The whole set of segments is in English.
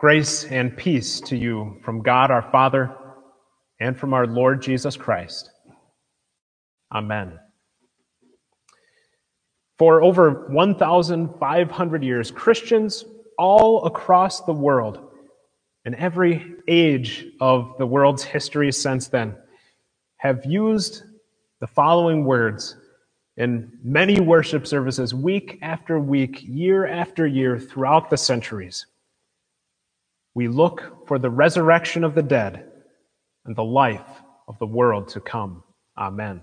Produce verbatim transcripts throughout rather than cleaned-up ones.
Grace and peace to you from God our Father and from our Lord Jesus Christ. Amen. For over one thousand five hundred years, Christians all across the world, in every age of the world's history since then, have used the following words in many worship services week after week, year after year, throughout the centuries. We look for the resurrection of the dead and the life of the world to come. Amen.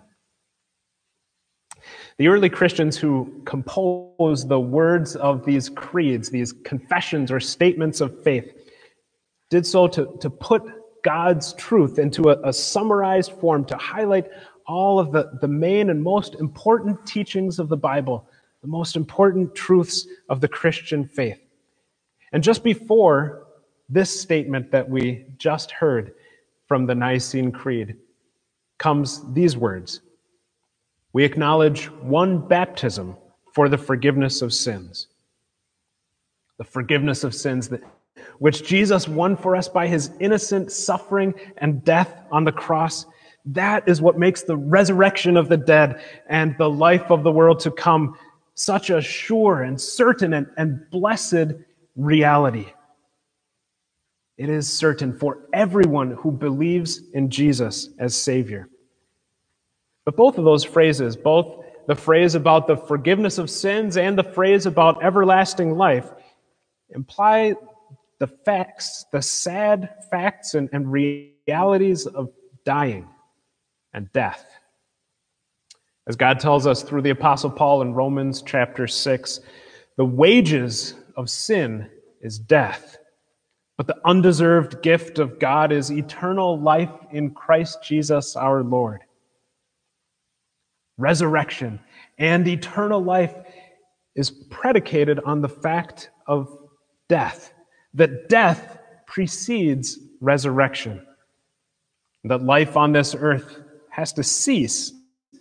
The early Christians who composed the words of these creeds, these confessions or statements of faith, did so to, to put God's truth into a, a summarized form to highlight all of the, the main and most important teachings of the Bible, the most important truths of the Christian faith. And just before this statement that we just heard from the Nicene Creed comes these words: we acknowledge one baptism for the forgiveness of sins. The forgiveness of sins that, which Jesus won for us by his innocent suffering and death on the cross. That is what makes the resurrection of the dead and the life of the world to come such a sure and certain and, and blessed reality. It is certain for everyone who believes in Jesus as Savior. But both of those phrases, both the phrase about the forgiveness of sins and the phrase about everlasting life, imply the facts, the sad facts and, and realities of dying and death. As God tells us through the Apostle Paul in Romans chapter six, the wages of sin is death. But the undeserved gift of God is eternal life in Christ Jesus our Lord. Resurrection and eternal life is predicated on the fact of death, that death precedes resurrection, that life on this earth has to cease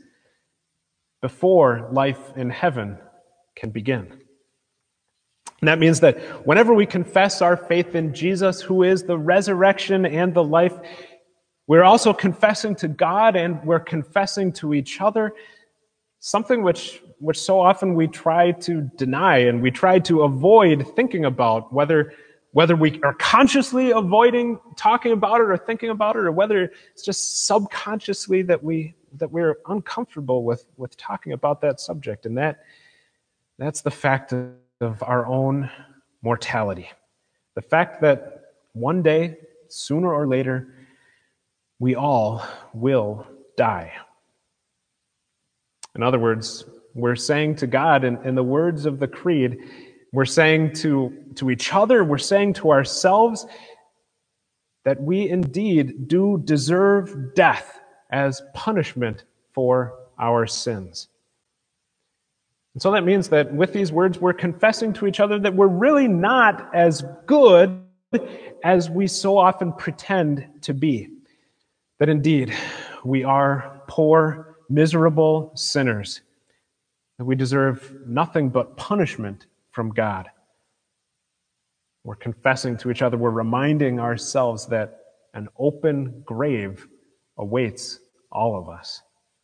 before life in heaven can begin. And that means that whenever we confess our faith in Jesus, who is the resurrection and the life, we're also confessing to God and we're confessing to each other something which, which so often we try to deny and we try to avoid thinking about, whether, whether we are consciously avoiding talking about it or thinking about it, or whether it's just subconsciously that, we, that we're uncomfortable with, with talking about that subject. And that, that's the fact of of our own mortality. The fact that one day, sooner or later, we all will die. In other words, we're saying to God, in, in the words of the Creed, we're saying to, to each other, we're saying to ourselves that we indeed do deserve death as punishment for our sins. And so that means that with these words, we're confessing to each other that we're really not as good as we so often pretend to be. That indeed, we are poor, miserable sinners. That we deserve nothing but punishment from God. We're confessing to each other, we're reminding ourselves that an open grave awaits all of us.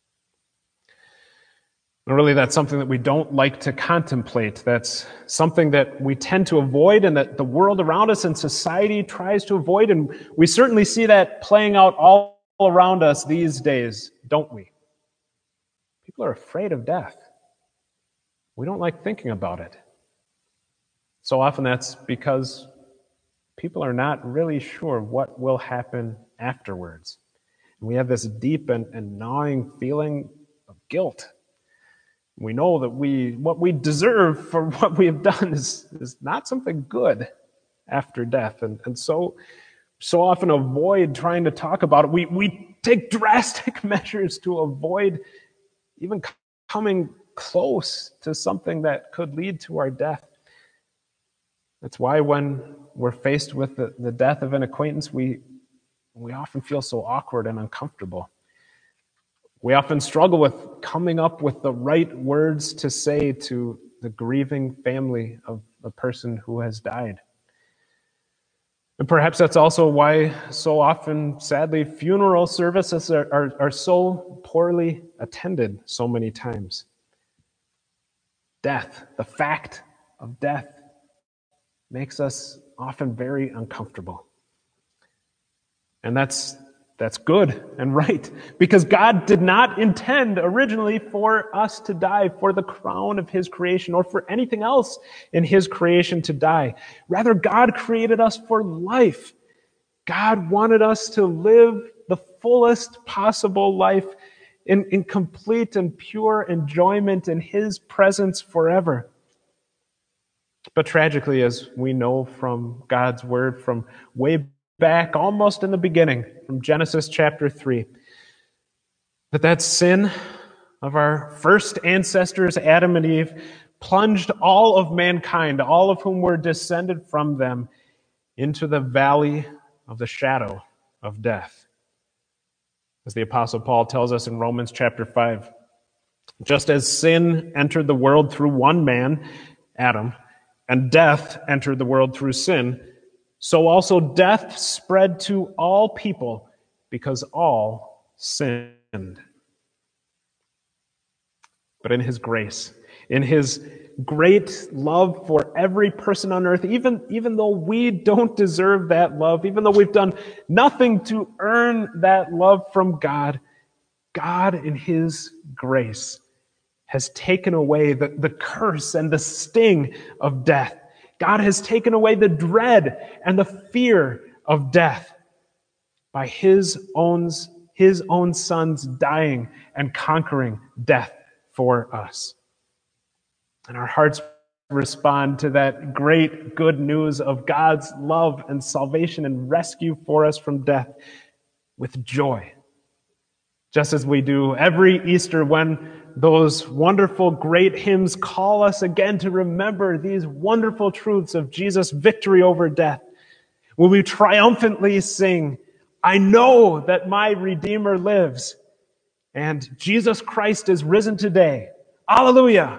And really, that's something that we don't like to contemplate. That's something that we tend to avoid and that the world around us and society tries to avoid. And we certainly see that playing out all around us these days, don't we? People are afraid of death. We don't like thinking about it. So often that's because people are not really sure what will happen afterwards. And we have this deep and, and gnawing feeling of guilt. We know that we what we deserve for what we have done is, is not something good after death. And, and so, so often avoid trying to talk about it. We, we take drastic measures to avoid even coming close to something that could lead to our death. That's why when we're faced with the, the death of an acquaintance, we, we often feel so awkward and uncomfortable. We often struggle with coming up with the right words to say to the grieving family of a person who has died. And perhaps that's also why so often, sadly, funeral services are, are, are so poorly attended so many times. Death, the fact of death, makes us often very uncomfortable. And that's that's good and right, because God did not intend originally for us to die, for the crown of his creation, or for anything else in his creation to die. Rather, God created us for life. God wanted us to live the fullest possible life in, in complete and pure enjoyment in his presence forever. But tragically, as we know from God's word from way back, almost in the beginning, from Genesis chapter three, that that sin of our first ancestors, Adam and Eve, plunged all of mankind, all of whom were descended from them, into the valley of the shadow of death. As the Apostle Paul tells us in Romans chapter five, just as sin entered the world through one man, Adam, and death entered the world through sin, so also death spread to all people because all sinned. But in his grace, in his great love for every person on earth, even, even though we don't deserve that love, even though we've done nothing to earn that love from God, God in his grace has taken away the, the curse and the sting of death. God has taken away the dread and the fear of death by his own, his own son's dying and conquering death for us. And our hearts respond to that great good news of God's love and salvation and rescue for us from death with joy. Just as we do every Easter when those wonderful great hymns call us again to remember these wonderful truths of Jesus' victory over death. When we triumphantly sing, I know that my Redeemer lives, and Jesus Christ is risen today. Alleluia!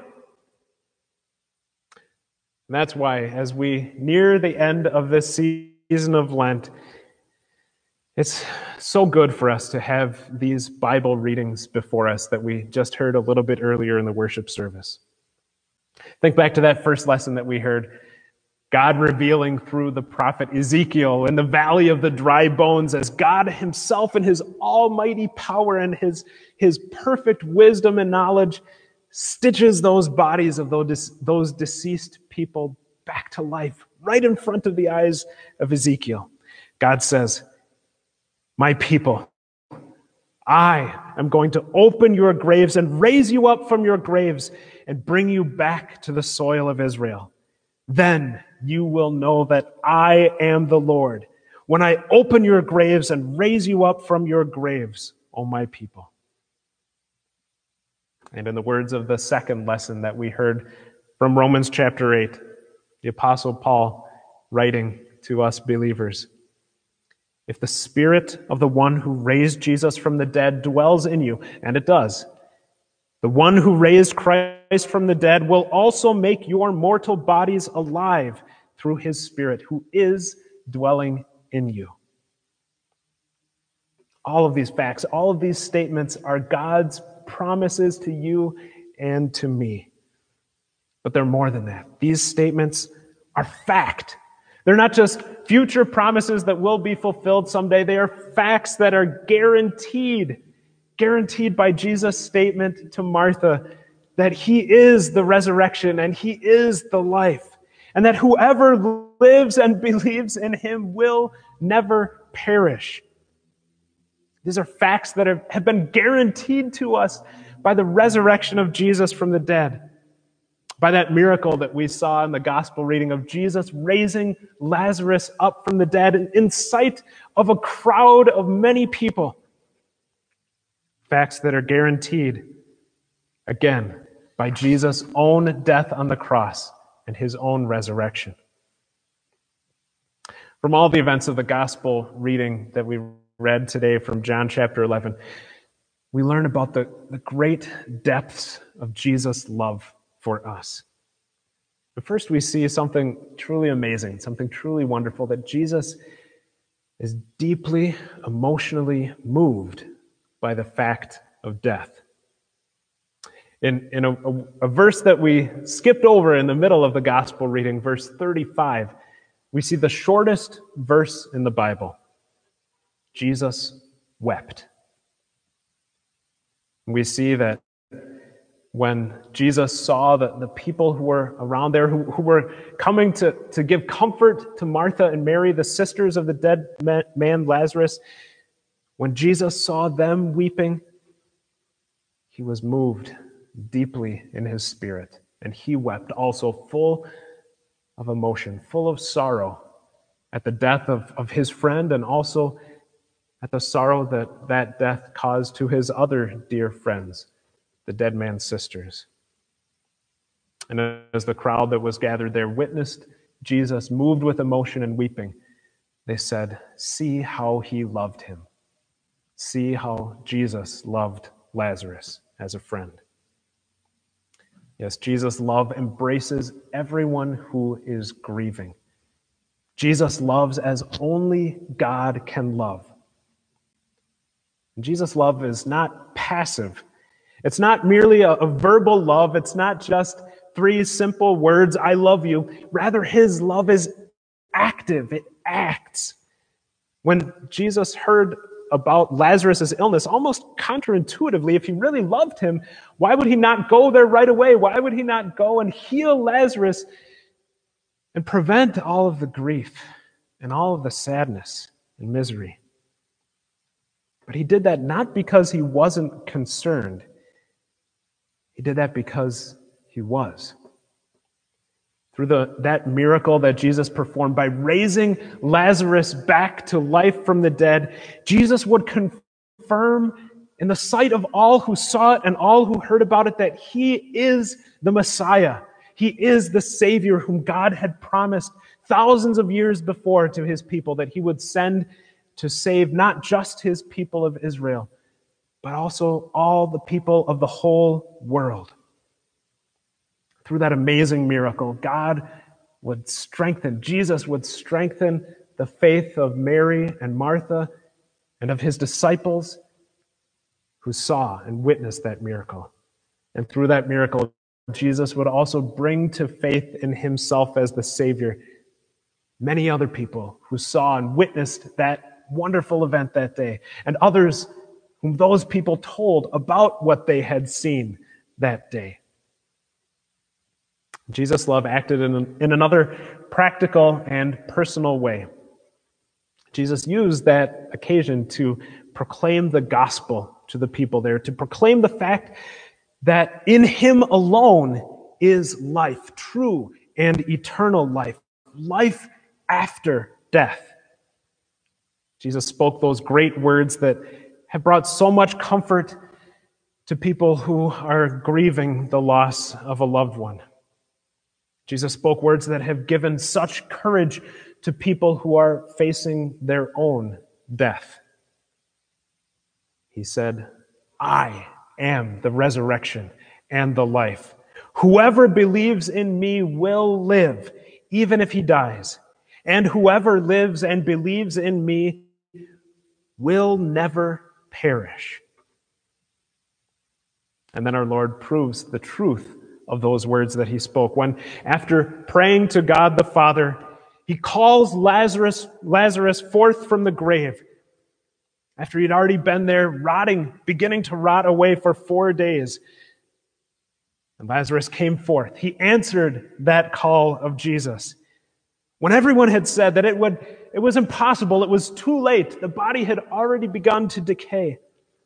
And that's why, as we near the end of this season of Lent, it's so good for us to have these Bible readings before us that we just heard a little bit earlier in the worship service. Think back to that first lesson that we heard, God revealing through the prophet Ezekiel in the valley of the dry bones as God himself in his almighty power and his, his perfect wisdom and knowledge stitches those bodies of those, those deceased people back to life right in front of the eyes of Ezekiel. God says, my people, I am going to open your graves and raise you up from your graves and bring you back to the soil of Israel. Then you will know that I am the Lord, when I open your graves and raise you up from your graves, O my people. And in the words of the second lesson that we heard from Romans chapter eight, the Apostle Paul writing to us believers, if the Spirit of the one who raised Jesus from the dead dwells in you, and it does, the one who raised Christ from the dead will also make your mortal bodies alive through his Spirit, who is dwelling in you. All of these facts, all of these statements are God's promises to you and to me. But they're more than that. These statements are fact. They're not just future promises that will be fulfilled someday. They are facts that are guaranteed, guaranteed by Jesus' statement to Martha that he is the resurrection and he is the life, and that whoever lives and believes in him will never perish. These are facts that have, have been guaranteed to us by the resurrection of Jesus from the dead, by that miracle that we saw in the gospel reading of Jesus raising Lazarus up from the dead in sight of a crowd of many people. Facts that are guaranteed, again, by Jesus' own death on the cross and his own resurrection. From all the events of the gospel reading that we read today from John chapter eleven, we learn about the, the great depths of Jesus' love for us. But first, we see something truly amazing, something truly wonderful, that Jesus is deeply emotionally moved by the fact of death. In, in a, a, a verse that we skipped over in the middle of the gospel reading, verse thirty-five, we see the shortest verse in the Bible. Jesus wept. We see that when Jesus saw the, the people who were around there, who, who were coming to, to give comfort to Martha and Mary, the sisters of the dead man Lazarus, when Jesus saw them weeping, he was moved deeply in his spirit, and he wept also, full of emotion, full of sorrow at the death of, of his friend, and also at the sorrow that that death caused to his other dear friends, the dead man's sisters. And as the crowd that was gathered there witnessed Jesus moved with emotion and weeping, they said, "See how he loved him. See how Jesus loved Lazarus as a friend." Yes, Jesus' love embraces everyone who is grieving. Jesus loves as only God can love. And Jesus' love is not passive. It's not merely a, a verbal love. It's not just three simple words, "I love you." Rather, his love is active. It acts. When Jesus heard about Lazarus' illness, almost counterintuitively, if he really loved him, why would he not go there right away? Why would he not go and heal Lazarus and prevent all of the grief and all of the sadness and misery? But he did that not because he wasn't concerned. He did that because he was. Through the, that miracle that Jesus performed by raising Lazarus back to life from the dead, Jesus would confirm in the sight of all who saw it and all who heard about it that he is the Messiah. He is the Savior whom God had promised thousands of years before to his people, that he would send to save not just his people of Israel, but also all the people of the whole world. Through that amazing miracle, God would strengthen, Jesus would strengthen the faith of Mary and Martha and of his disciples who saw and witnessed that miracle. And through that miracle, Jesus would also bring to faith in himself as the Savior many other people who saw and witnessed that wonderful event that day, and others whom those people told about what they had seen that day. Jesus' love acted in, in another practical and personal way. Jesus used that occasion to proclaim the gospel to the people there, to proclaim the fact that in him alone is life, true and eternal life, life after death. Jesus spoke those great words that have brought so much comfort to people who are grieving the loss of a loved one. Jesus spoke words that have given such courage to people who are facing their own death. He said, "I am the resurrection and the life. Whoever believes in me will live, even if he dies. And whoever lives and believes in me will never perish." And then our Lord proves the truth of those words that he spoke when, after praying to God the Father, he calls Lazarus, Lazarus forth from the grave. After he'd already been there rotting, beginning to rot away for four days. And Lazarus came forth. He answered that call of Jesus. When everyone had said that it would, it was impossible, it was too late, the body had already begun to decay.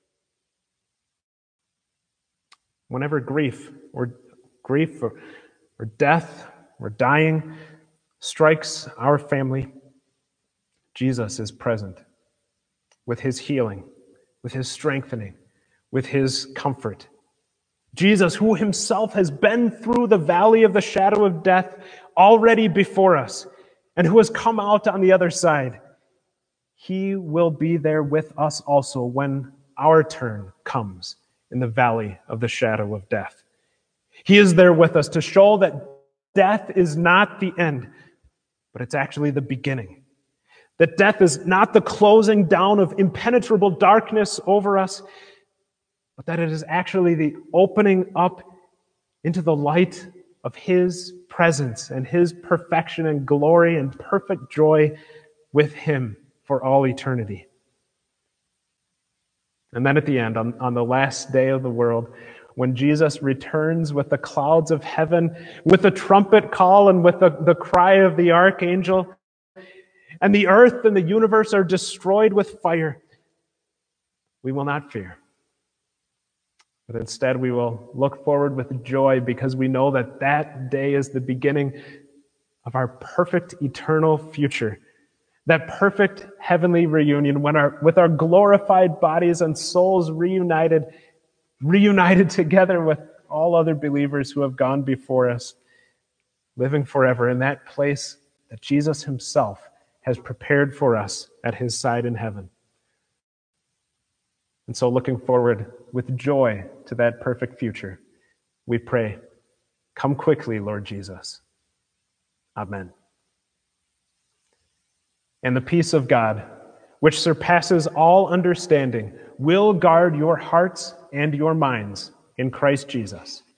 Whenever grief or grief or, or death or dying strikes our family, Jesus is present with his healing, with his strengthening, with his comfort. Jesus, who himself has been through the valley of the shadow of death already before us, and who has come out on the other side, he will be there with us also when our turn comes in the valley of the shadow of death. He is there with us to show that death is not the end, but it's actually the beginning. That death is not the closing down of impenetrable darkness over us, but that it is actually the opening up into the light of His presence and His perfection and glory and perfect joy with Him for all eternity. And then at the end, on, on the last day of the world, when Jesus returns with the clouds of heaven, with the trumpet call and with the, the cry of the archangel, and the earth and the universe are destroyed with fire, we will not fear. But instead we will look forward with joy because we know that that day is the beginning of our perfect eternal future. That perfect heavenly reunion when our, with our glorified bodies and souls reunited, reunited together with all other believers who have gone before us, living forever in that place that Jesus Himself has prepared for us at His side in heaven. And so looking forward with joy to that perfect future, we pray, come quickly, Lord Jesus. Amen. And the peace of God, which surpasses all understanding, will guard your hearts and your minds in Christ Jesus.